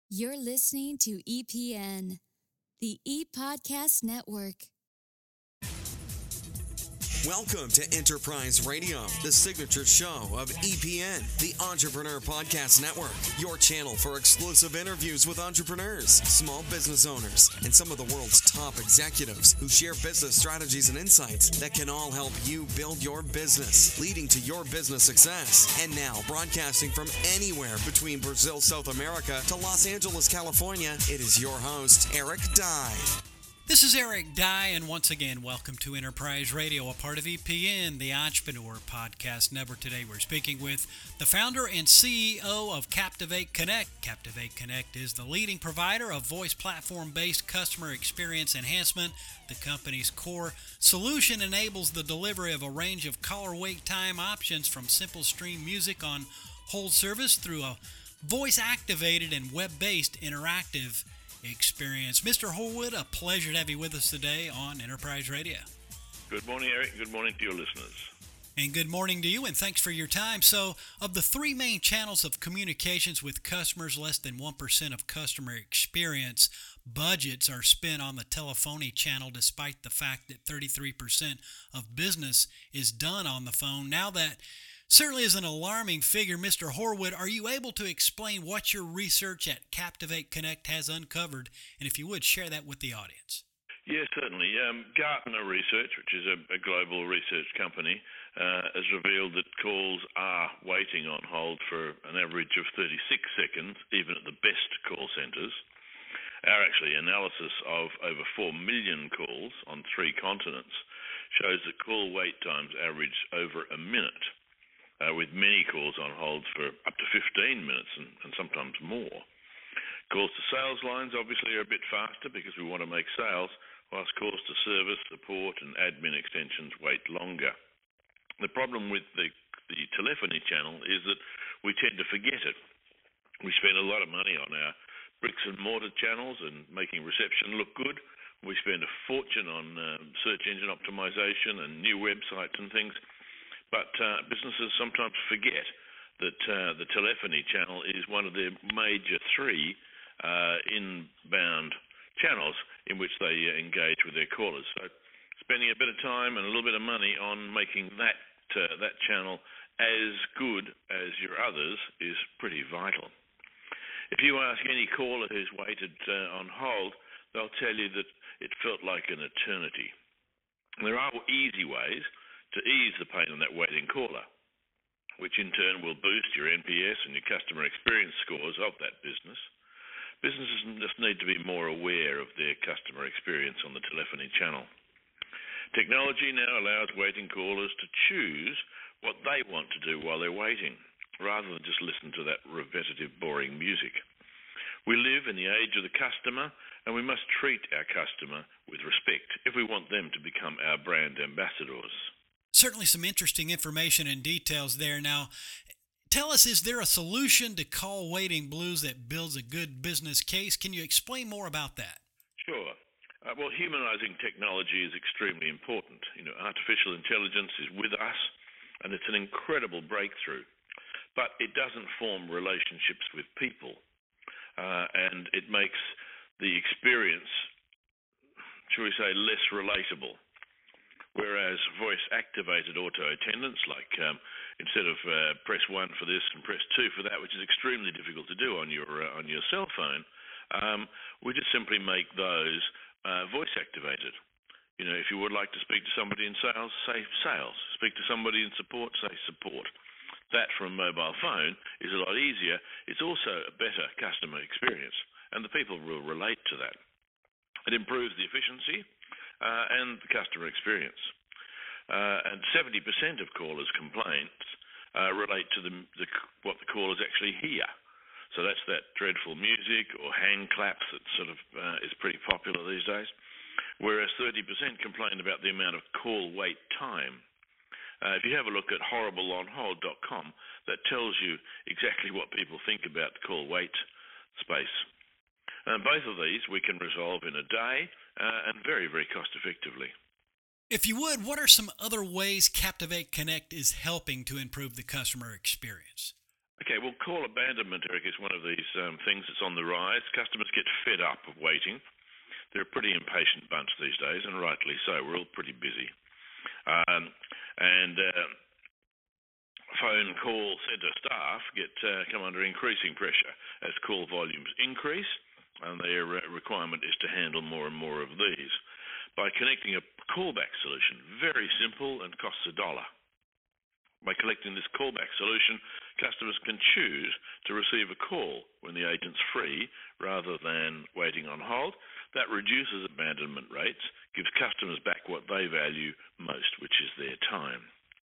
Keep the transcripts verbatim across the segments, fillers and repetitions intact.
You're listening to E P N, the E-Podcast Network. Welcome to Enterprise Radio, the signature show of E P N, the Entrepreneur Podcast Network, your channel for exclusive interviews with entrepreneurs, small business owners, and some of the world's top executives who share business strategies and insights that can all help you build your business, leading to your business success. And now, broadcasting from anywhere between Brazil, South America to Los Angeles, California, it is your host, Eric Dye. This is Eric Dye, and once again, welcome to Enterprise Radio, a part of E P N, the Entrepreneur Podcast Network. Today we're speaking with the founder and C E O of Captivate Connect. Captivate Connect is the leading provider of voice platform-based customer experience enhancement. The company's core solution enables the delivery of a range of caller wait time options, from simple stream music on hold service through a voice-activated and web-based interactive experience. Mister Horwood, a pleasure to have you with us today on Enterprise Radio. Good morning, Eric. Good morning to your listeners. And good morning to you, and thanks for your time. So, of the three main channels of communications with customers, less than one percent of customer experience budgets are spent on the telephony channel, despite the fact that thirty-three percent of business is done on the phone. Now, that certainly is an alarming figure. Mister Horwood, are you able to explain what your research at Captivate Connect has uncovered? And if you would, share that with the audience. Yes, certainly. Um, Gartner Research, which is a, a global research company, uh, has revealed that calls are waiting on hold for an average of thirty-six seconds, even at the best call centres. Our actually analysis of over four million calls on three continents shows that call wait times average over a minute. Uh, with many calls on hold for up to fifteen minutes and, and sometimes more. Calls to sales lines obviously are a bit faster because we want to make sales, whilst calls to service, support and admin extensions wait longer. The problem with the, the telephony channel is that we tend to forget it. We spend a lot of money on our bricks and mortar channels and making reception look good. We spend a fortune on uh, search engine optimization and new websites and things. But uh, businesses sometimes forget that uh, the telephony channel is one of their major three uh, inbound channels in which they uh, engage with their callers. So spending a bit of time and a little bit of money on making that uh, that channel as good as your others is pretty vital. If you ask any caller who's waited uh, on hold, they'll tell you that it felt like an eternity. And there are easy ways to ease the pain on that waiting caller, which in turn will boost your N P S and your customer experience scores of that business. Businesses just need to be more aware of their customer experience on the telephony channel. Technology now allows waiting callers to choose what they want to do while they're waiting, rather than just listen to that repetitive, boring music. We live in the age of the customer, and we must treat our customer with respect if we want them to become our brand ambassadors. Certainly some interesting information and details there. Now, tell us, is there a solution to call waiting blues that builds a good business case? Can you explain more about that? Sure. Uh, well, humanizing technology is extremely important. You know, artificial intelligence is with us, and it's an incredible breakthrough. But it doesn't form relationships with people, uh, and it makes the experience, shall we say, less relatable. Whereas voice-activated auto-attendants, like um, instead of uh, press one for this and press two for that, which is extremely difficult to do on your uh, on your cell phone, um, we just simply make those uh, voice-activated. You know, if you would like to speak to somebody in sales, say sales. Speak to somebody in support, say support. That from a mobile phone is a lot easier. It's also a better customer experience, and the people will relate to that. It improves the efficiency Uh, and the customer experience. Uh, and seventy percent of callers' complaints uh, relate to the, the, what the callers actually hear. So that's that dreadful music or hand claps that sort of uh, is pretty popular these days. Whereas thirty percent complain about the amount of call wait time. Uh, if you have a look at horrible on hold dot com, that tells you exactly what people think about the call wait space. And both of these we can resolve in a day uh, and very, very cost effectively. If you would, what are some other ways Captivate Connect is helping to improve the customer experience? Okay, well, call abandonment, Eric, is one of these um, things that's on the rise. Customers get fed up of waiting. They're a pretty impatient bunch these days, and rightly so. We're all pretty busy. Um, and uh, phone call centre staff get uh, come under increasing pressure as call volumes increase, and their uh, requirement is to handle more and more of these. By connecting a callback solution, very simple and costs a dollar. By collecting this callback solution, customers can choose to receive a call when the agent's free rather than waiting on hold. That reduces abandonment rates, gives customers back what they value most, which is their time.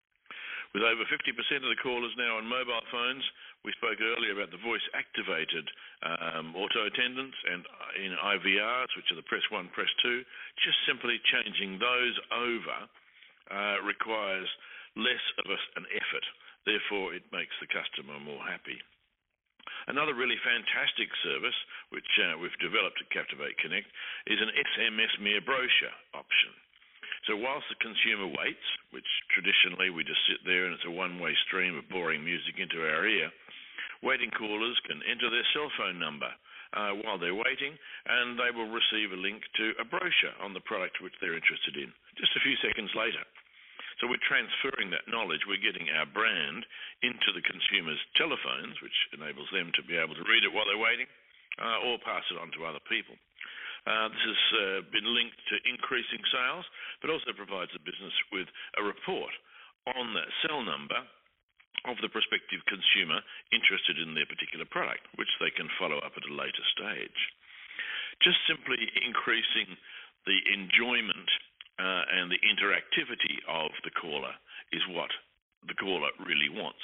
With over fifty percent of the callers now on mobile phones, we spoke earlier about the voice-activated um, auto attendants and in I V Rs, which are the press one, press two. Just simply changing those over uh, requires less of a, an effort. Therefore, it makes the customer more happy. Another really fantastic service, which uh, we've developed at Captivate Connect, is an S M S mere brochure option. So whilst the consumer waits, which traditionally we just sit there and it's a one-way stream of boring music into our ear, waiting callers can enter their cell phone number uh, while they're waiting, and they will receive a link to a brochure on the product which they're interested in just a few seconds later. So we're transferring that knowledge. We're getting our brand into the consumer's telephones, which enables them to be able to read it while they're waiting, uh, or pass it on to other people. Uh, this has uh, been linked to increasing sales, but also provides the business with a report on that cell number of the prospective consumer interested in their particular product, which they can follow up at a later stage. Just simply increasing the enjoyment uh, and the interactivity of the caller is what the caller really wants.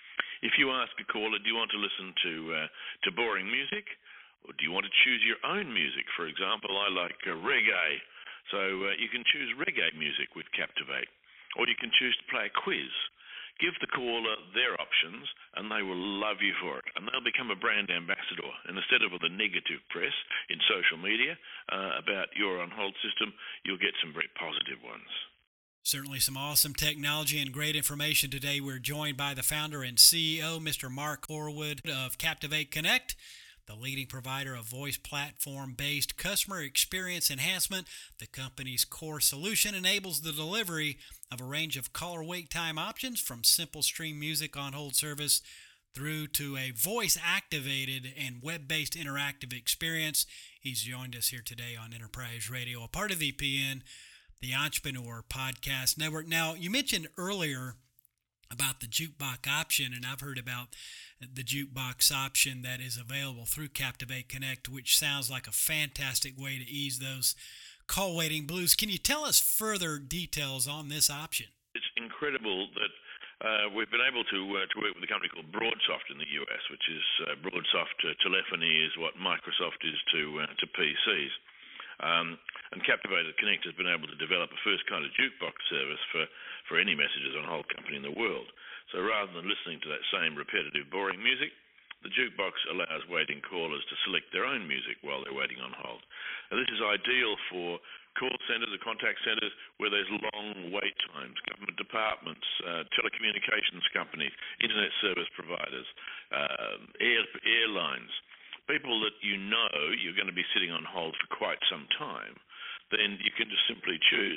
If you ask a caller, do you want to listen to uh, to boring music? Or do you want to choose your own music? For example, I like uh, reggae, so uh, you can choose reggae music with Captivate. Or you can choose to play a quiz. Give the caller their options, and they will love you for it. And they'll become a brand ambassador. And instead of the negative press in social media uh, about your on-hold system, you'll get some very positive ones. Certainly some awesome technology and great information today. We're joined by the founder and C E O, Mister Mark Horwood of Captivate Connect, the leading provider of voice platform-based customer experience enhancement. The company's core solution enables the delivery of a range of caller wait time options, from simple stream music on hold service through to a voice-activated and web-based interactive experience. He's joined us here today on Enterprise Radio, a part of E P N, the Entrepreneur Podcast Network. Now, you mentioned earlier about the jukebox option, and I've heard about the jukebox option that is available through Captivate Connect, which sounds like a fantastic way to ease those call waiting blues. Can you tell us further details on this option? It's incredible that uh, we've been able to uh, to work with a company called Broadsoft in the U S, which is uh, Broadsoft uh, telephony is what Microsoft is to uh, to P Cs. Um, and Captivate Connect has been able to develop a first kind of jukebox service for, for any messages on hold company in the world. So rather than listening to that same repetitive, boring music, the jukebox allows waiting callers to select their own music while they're waiting on hold. And this is ideal for call centres or contact centres where there's long wait times, government departments, uh, telecommunications companies, internet service providers, uh, air, airlines, people that you know you're going to be sitting on hold for quite some time. Then you can just simply choose,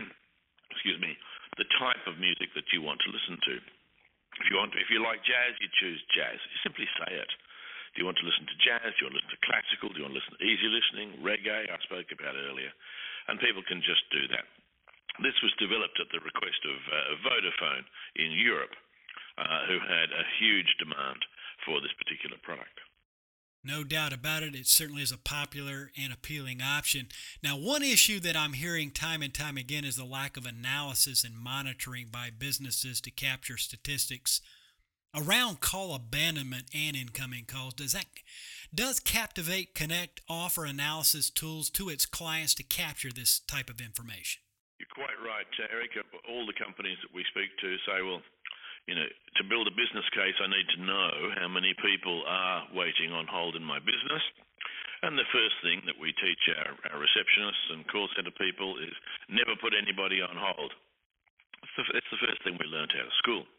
excuse me, the type of music that you want to listen to. If you want, to, if you like jazz, you choose jazz. You simply say it. Do you want to listen to jazz? Do you want to listen to classical? Do you want to listen to easy listening, reggae? I spoke about earlier, and people can just do that. This was developed at the request of uh, Vodafone in Europe, uh, who had a huge demand for this particular product. No doubt about it. It certainly is a popular and appealing option. Now, one issue that I'm hearing time and time again is the lack of analysis and monitoring by businesses to capture statistics around call abandonment and incoming calls. Does that does Captivate Connect offer analysis tools to its clients to capture this type of information? You're quite right, Eric. All the companies that we speak to say, well, you know, to build a business case, I need to know how many people are waiting on hold in my business. And the first thing that we teach our, our receptionists and call center people is never put anybody on hold. It's the, it's the first thing we learned out of school.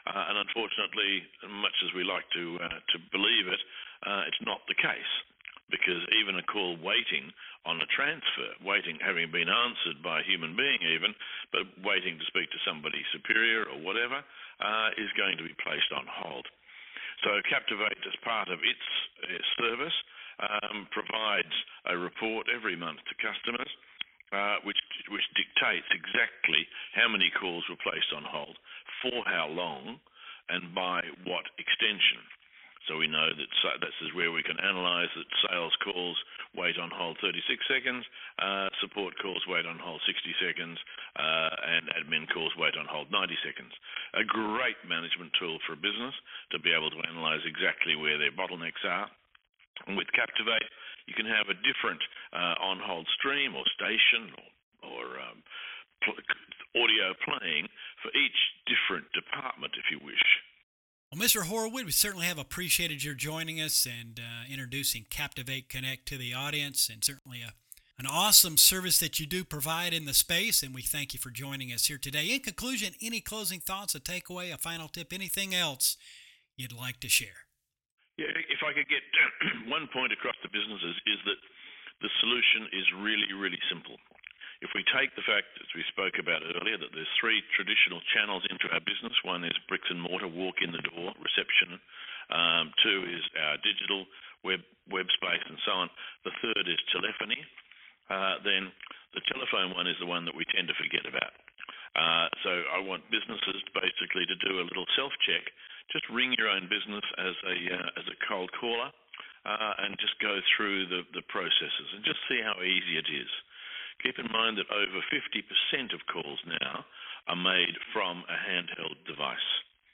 Uh, and unfortunately, much as we like to uh, to believe it, uh, it's not the case, because even a call waiting on a transfer, waiting, having been answered by a human being even, but waiting to speak to somebody superior or whatever, uh, is going to be placed on hold. So Captivate, as part of its uh, service, um, provides a report every month to customers, uh, which which dictates exactly how many calls were placed on hold, for how long, and by what extension. So we know that this is where we can analyse that sales calls wait on hold thirty-six seconds, uh, support calls wait on hold sixty seconds, uh, and admin calls wait on hold ninety seconds. A great management tool for a business to be able to analyse exactly where their bottlenecks are. And with Captivate, you can have a different uh, on-hold stream or station or, or um, pl- audio playing for each different department, if you wish. Well, Mister Horwood, we certainly have appreciated your joining us and uh, introducing Captivate Connect to the audience, and certainly a, an awesome service that you do provide in the space, and we thank you for joining us here today. In conclusion, any closing thoughts, a takeaway, a final tip, anything else you'd like to share? Yeah, if I could get one point across to businesses is that the solution is really, really simple. If we take the fact, as we spoke about earlier, that there's three traditional channels into our business. One is bricks and mortar, walk in the door, reception. Um, two is our digital web web space and so on. The third is telephony. Uh, then the telephone one is the one that we tend to forget about. Uh, so I want businesses basically to do a little self-check. Just ring your own business as a uh, as a cold caller uh, and just go through the, the processes and just see how easy it is. Keep in mind that over fifty percent of calls now are made from a handheld device.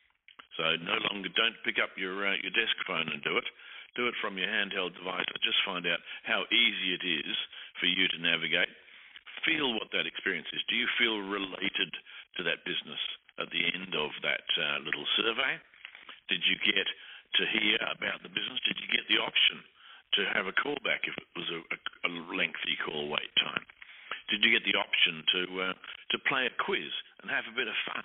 So no longer, don't pick up your uh, your desk phone and do it. Do it from your handheld device and just find out how easy it is for you to navigate. Feel what that experience is. Do you feel related to that business at the end of that uh, little survey? Did you get to hear about the business? Did you get the option to have a call back if it was a, a, a lengthy call wait time? Did you get the option to uh, to play a quiz and have a bit of fun?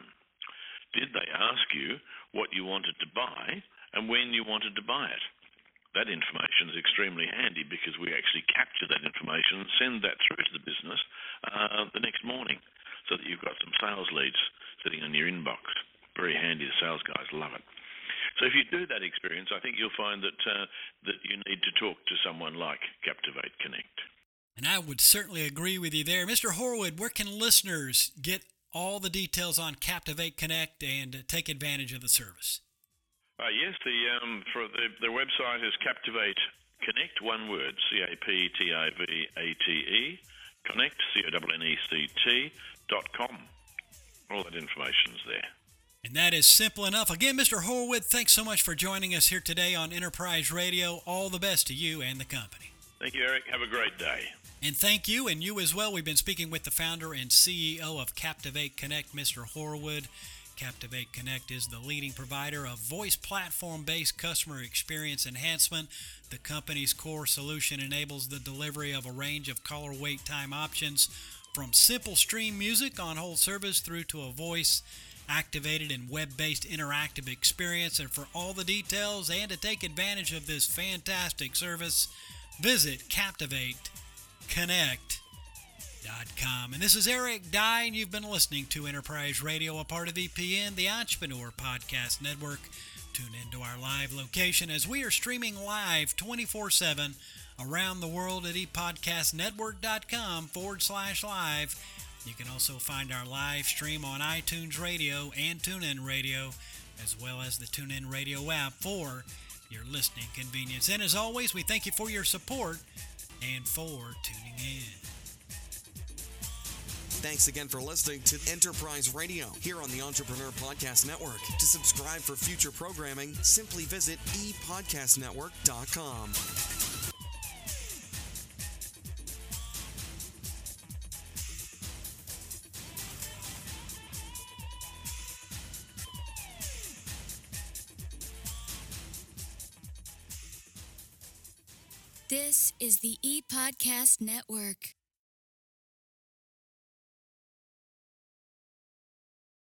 Did they ask you what you wanted to buy and when you wanted to buy it? That information is extremely handy because we actually capture that information and send that through to the business uh, the next morning so that you've got some sales leads sitting in your inbox. Very handy. The sales guys love it. So if you do that experience, I think you'll find that uh, that you need to talk to someone like Captivate Connect. And I would certainly agree with you there. Mister Horwood, where can listeners get all the details on Captivate Connect and uh, take advantage of the service? Uh, yes, the um, for the, their website is Captivate Connect, one word, C A P T I V A T E, Connect, C O N N E C T, dot com. All that information's there. And that is simple enough. Again, Mister Horwood, thanks so much for joining us here today on Enterprise Radio. All the best to you and the company. Thank you, Eric. Have a great day. And thank you, and you as well. We've been speaking with the founder and C E O of Captivate Connect, Mister Horwood. Captivate Connect is the leading provider of voice platform-based customer experience enhancement. The company's core solution enables the delivery of a range of caller wait time options, from simple stream music on hold service through to a voice-activated and web-based interactive experience. And for all the details and to take advantage of this fantastic service, visit Captivate Connect dot com. And this is Eric Dye, and you've been listening to Enterprise Radio, a part of E P N, the Entrepreneur Podcast Network. Tune into our live location as we are streaming live twenty-four seven around the world at epodcastnetwork.com forward slash live. You can also find our live stream on iTunes Radio and TuneIn Radio, as well as the TuneIn Radio app for your listening convenience. And as always, we thank you for your support and for tuning in. Thanks again for listening to Enterprise Radio here on the Entrepreneur Podcast Network. To subscribe for future programming, simply visit e podcast network dot com. This is the E-Podcast Network.